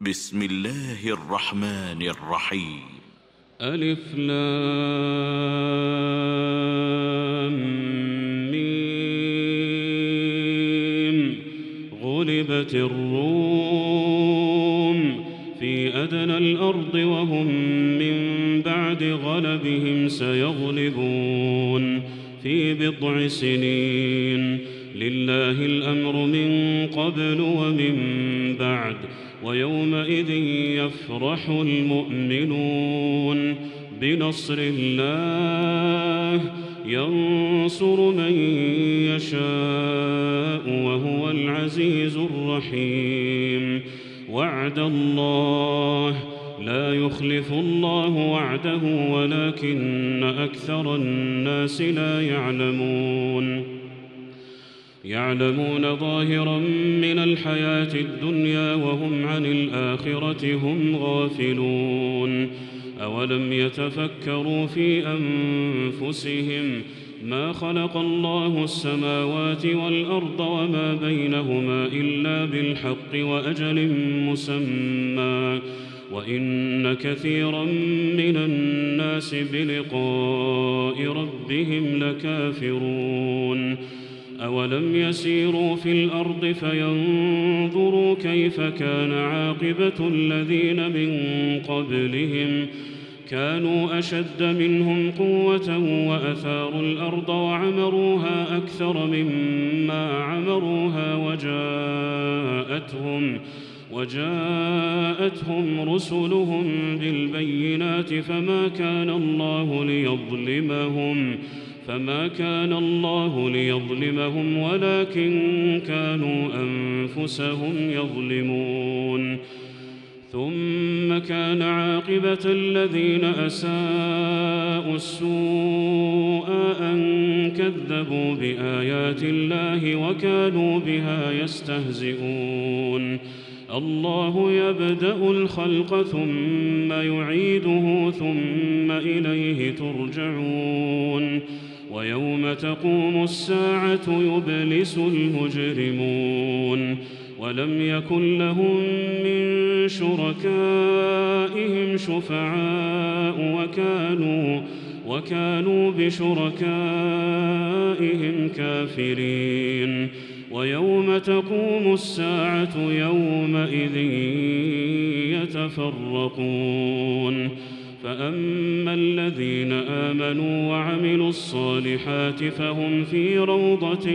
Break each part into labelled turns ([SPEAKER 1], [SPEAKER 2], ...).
[SPEAKER 1] بسم الله الرحمن الرحيم.
[SPEAKER 2] ألف لام ميم. غلبت الروم في أدنى الأرض وهم من بعد غلبهم سيغلبون في بضع سنين. لله الأمر من قبل ومن بعد ويومئذ يفرح المؤمنون بنصر الله ينصر من يشاء وهو العزيز الرحيم. وعد الله لا يخلف الله وعده ولكن أكثر الناس لا يعلمون ظاهرا من الحياة الدنيا وهم عن الآخرة هم غافلون. أولم يتفكروا في أنفسهم ما خلق الله السماوات والأرض وما بينهما إلا بالحق وأجل مسمى وإن كثيرا من الناس بلقاء ربهم لكافرون. أولم يسيروا في الأرض فينظروا كيف كان عاقبة الذين من قبلهم كانوا أشد منهم قوة وأثاروا الأرض وعمروها أكثر مما عمروها وجاءتهم رسلهم بالبينات فما كان الله ليظلمهم ولكن كانوا أنفسهم يظلمون. ثم كان عاقبة الذين أساءوا السوء أن كذبوا بآيات الله وكانوا بها يستهزئون. الله يبدأ الخلق ثم يعيده ثم إليه ترجعون. ويوم تقوم الساعة يبلس المجرمون ولم يكن لهم من شركائهم شفعاء وكانوا بشركائهم كافرين. ويوم تقوم الساعة يومئذ يتفرقون فأما الذين آمنوا وعملوا الصالحات فهم في روضة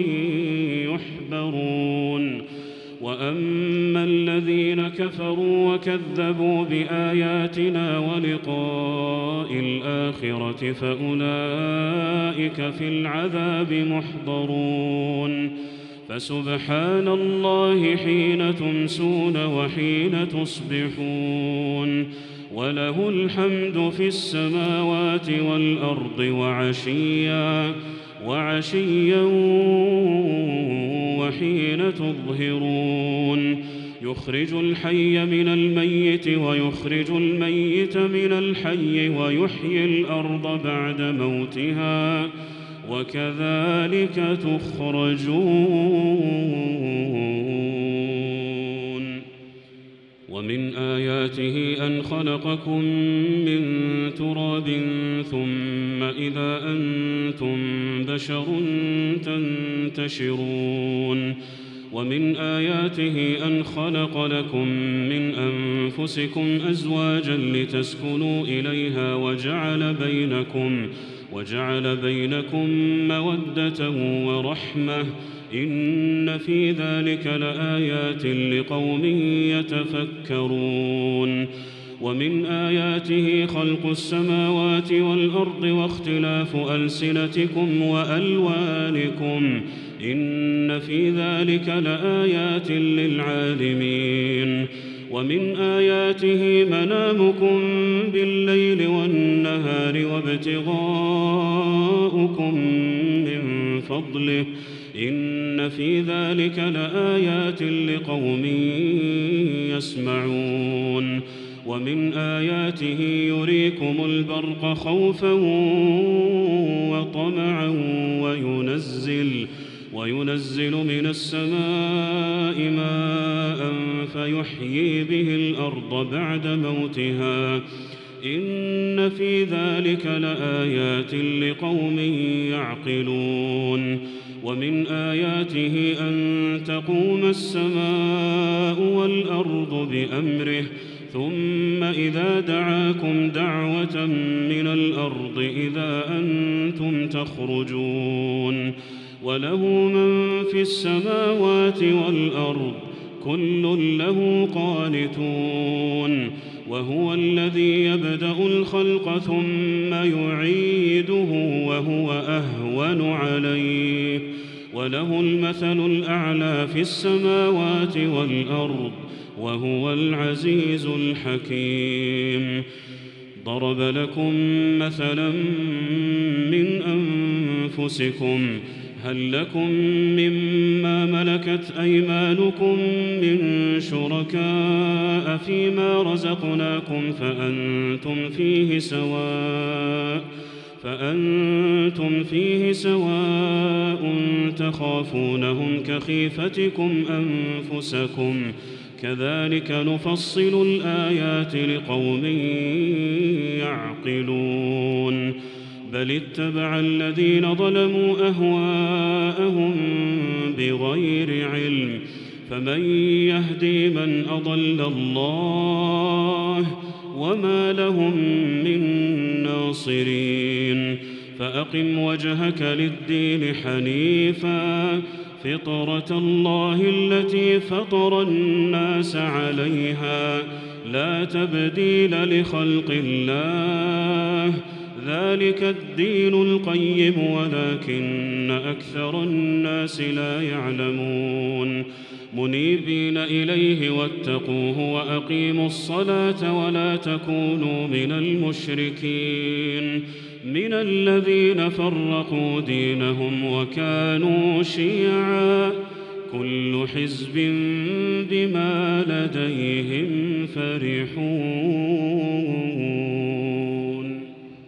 [SPEAKER 2] يحبرون وأما الذين كفروا وكذبوا بآياتنا ولقاء الآخرة فأولئك في العذاب محضرون. فسبحان الله حين تمسون وحين تصبحون وله الحمد في السماوات والأرض وعشيا وحين تظهرون. يخرج الحي من الميت ويخرج الميت من الحي ويحيي الأرض بعد موتها وكذلك تخرجون. ومن آياته أن خلقكم من تراب ثم إذا أنتم بشر تنتشرون. ومن آياته أن خلق لكم من أنفسكم أزواجا لتسكنوا إليها وجعل بينكم مودة ورحمة إن في ذلك لآيات لقوم يتفكرون. ومن آياته خلق السماوات والأرض واختلاف ألسنتكم وألوانكم إن في ذلك لآيات للعالمين. ومن آياته منامكم بالليل والنهار وابتغاؤكم من فضله إن في ذلك لآيات لقوم يسمعون. ومن آياته يريكم البرق خوفا وطمعا وينزل من السماء ماء يحيي به الأرض بعد موتها إن في ذلك لآيات لقوم يعقلون ومن آياته أن تقوم السماء والأرض بأمره ثم إذا دعاكم دعوة من الأرض إذا أنتم تخرجون وله من في السماوات والأرض كل له قانتون وهو الذي يبدأ الخلق ثم يعيده وهو أهون عليه وله المثل الأعلى في السماوات والأرض وهو العزيز الحكيم ضرب لكم مثلا من أنفسكم هل لكم مما ملكت أيمانكم من شركاء فيما رزقناكم فأنتم فيه سواء تخافونهم كخيفتكم أنفسكم كذلك نفصل الآيات لقوم يعقلون بل اتبع الذين ظلموا أهواءهم بغير علم فمن يهدي من أضل الله وما لهم من ناصرين فأقم وجهك للدين حنيفا فطرة الله التي فطر الناس عليها لا تبديل لخلق الله ذلك الدين القيم ولكن أكثر الناس لا يعلمون منيبين إليه واتقوه وأقيموا الصلاة ولا تكونوا من المشركين من الذين فرقوا دينهم وكانوا شيعا كل حزب بما لديهم فرحون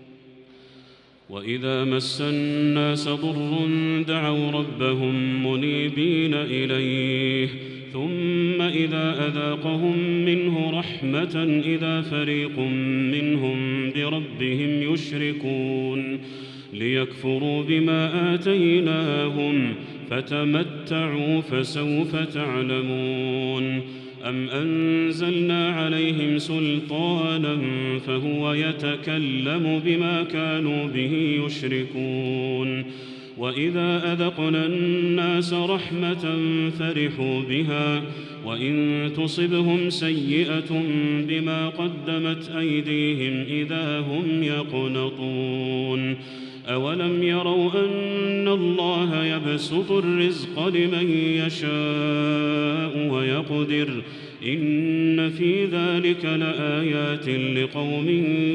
[SPEAKER 2] وإذا مس الناس ضر دعوا ربهم منيبين إليه ثم إذا أذاقهم منه رحمة إذا فريق منهم بربهم يشركون ليكفروا بما آتيناهم فتمتعوا فسوف تعلمون أم أنزلنا عليهم سلطانا فهو يتكلم بما كانوا به يشركون وإذا أذقنا الناس رحمة فرحوا بها وإن تصبهم سيئة بما قدمت أيديهم إذا هم يقنطون أولم يروا أن الله يبسط الرزق لمن يشاء ويقدر إن في ذلك لآيات لقوم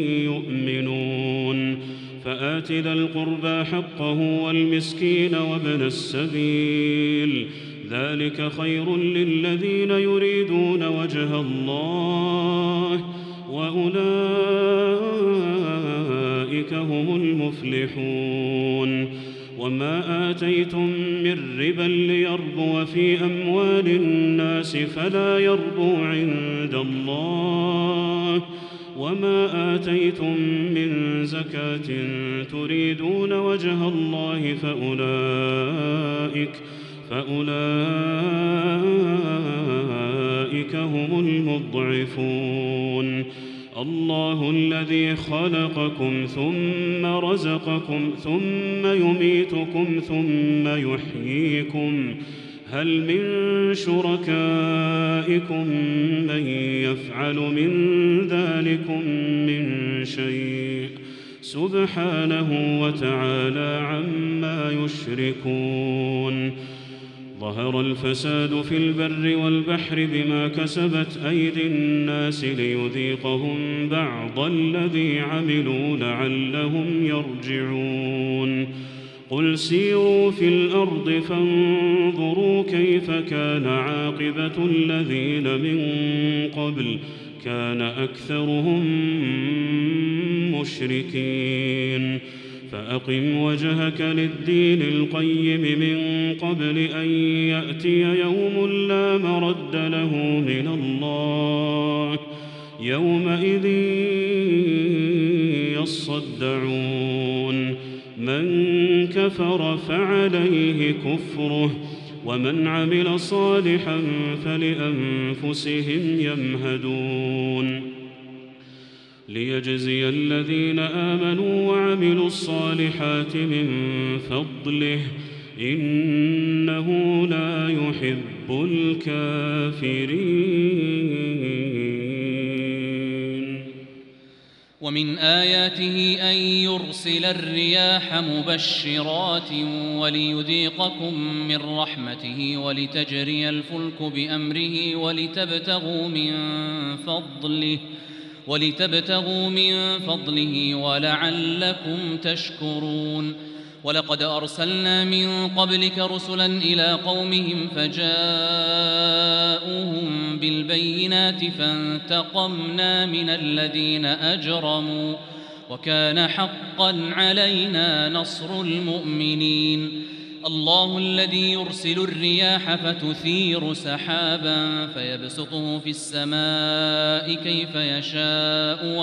[SPEAKER 2] يؤمنون فآت ذا القربى حقه والمسكين وابن السبيل ذلك خير للذين يريدون وجه الله وأولئك هم المفلحون وما آتيتم من ربا ليربو في أموال الناس فلا يربو عند الله وما آتيتم من زكاة تريدون وجه الله فأولئك هم المضعفون الله الذي خلقكم ثم رزقكم ثم يميتكم ثم يحييكم هل من شركائكم من يفعل من ذلكم من شيء سبحانه وتعالى عما يشركون ظهر الفساد في البر والبحر بما كسبت أيدي الناس ليذيقهم بعض الذي عملوا لعلهم يرجعون قل سيروا في الأرض فانظروا كيف كان عاقبة الذين من قبل كان أكثرهم مشركين فأقم وجهك للدين القيم من قبل أن يأتي يوم لا مرد له من الله يومئذ يصدعون من كفر فعليه كفره ومن عمل صالحا فلأنفسهم يمهدون ليجزي الذين آمنوا وعملوا الصالحات من فضله إنه لا يحب الكافرين.
[SPEAKER 3] ومن آياته أن يرسل الرياح مبشرات وليذيقكم من رحمته ولتجري الفلك بأمره ولتبتغوا من فضله ولعلكم تشكرون. ولقد أرسلنا من قبلك رسلا إلى قومهم فجاءوهم بالبينات فانتقمنا من الذين أجرموا وكان حقا علينا نصر المؤمنين. الله الذي يرسل الرياح فتثير سحابا فيبسطه في السماء كيف يشاء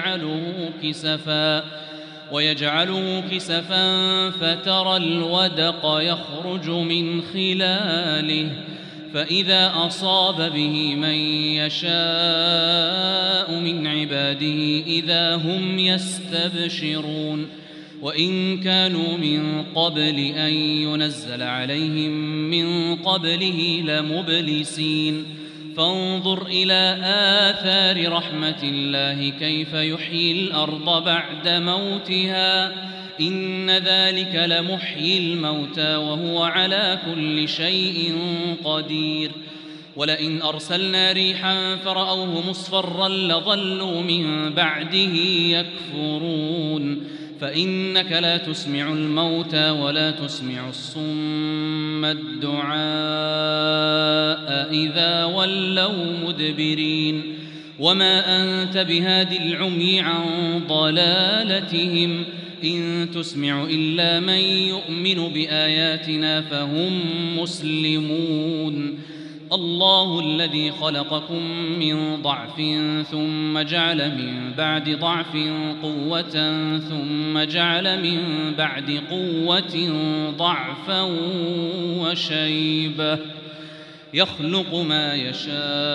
[SPEAKER 3] ويجعله كسفا فترى الودق يخرج من خلاله فإذا أصاب به من يشاء من عباده إذا هم يستبشرون. وإن كانوا من قبل أن ينزل عليهم من قبله لمبلسين. فانظر إلى آثار رحمة الله كيف يحيي الأرض بعد موتها إن ذلك لمحيي الموتى وهو على كل شيء قدير. ولئن أرسلنا ريحا فرأوه مصفرا لظلوا من بعده يكفرون. فإنك لا تسمع الموتى ولا تسمع الصم الدعاء إذا ولوا مدبرين. وما أنت بهاد العمي عن ضلالتهم إن تسمع إلا من يؤمن بآياتنا فهم مسلمون. الله الذي خلقكم من ضعف ثم جعل من بعد ضعف قوة ثم جعل من بعد قوة ضعفا وشيبة يخلق ما يشاء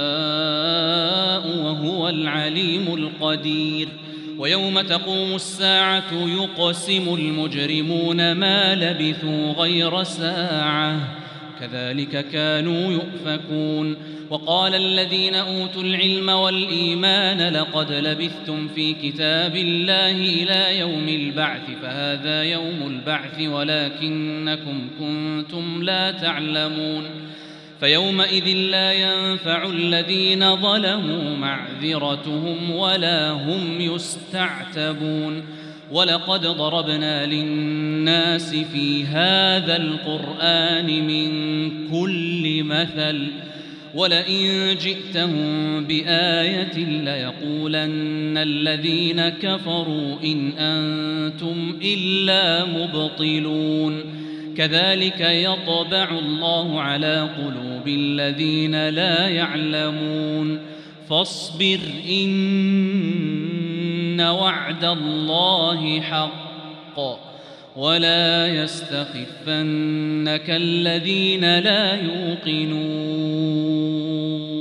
[SPEAKER 3] وهو العليم القدير. ويوم تقوم الساعة يقسم المجرمون ما لبثوا غير ساعة كذلك كانوا يؤفكون. وقال الذين أوتوا العلم والإيمان لقد لبثتم في كتاب الله إلى يوم البعث فهذا يوم البعث ولكنكم كنتم لا تعلمون. فيومئذ لا ينفع الذين ظلموا معذرتهم ولا هم يستعتبون. ولقد ضربنا للناس في هذا القرآن من كل مثل ولئن جئتهم بآية ليقولن الذين كفروا إن أنتم إلا مبطلون. كذلك يطبع الله على قلوب الذين لا يعلمون. فاصبر إن وعد الله حق ولا يستخفنك الذين لا يوقنون.